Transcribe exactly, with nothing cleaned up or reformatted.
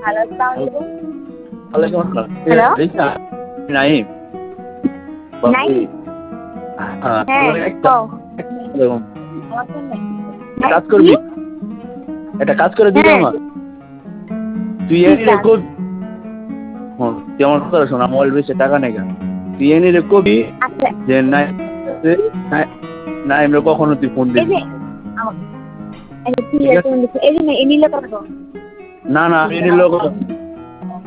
Hello, আসসালামু ওয়ালাইকুম আসসালাম। হ্যালো? রিচা? নাইম? বাপরে! নাইম? হ্যাঁ, হ্যাঁ, তোর একটা কও। হ্যাঁ, কাজ কি? করবি? একটা কাজ করে দিবি হ্যাঁ। আমার? তুই কি এনিরে কাজ? কবি হ্যাঁ, তুই আমার কথা শোন, মোবাইল বেচে টাকা নেগা। তুই এনিরে কবি আচ্ছা, যে নাই নাই নাইমরে কখনো তুই ফোন এই দিবি যে না। আমা আচ্ছা ঠিক ঠিক আছে, আছে? তুমি লিখো। এই যে না, এ নীলা কথা কও। না, না আমি এনির লোক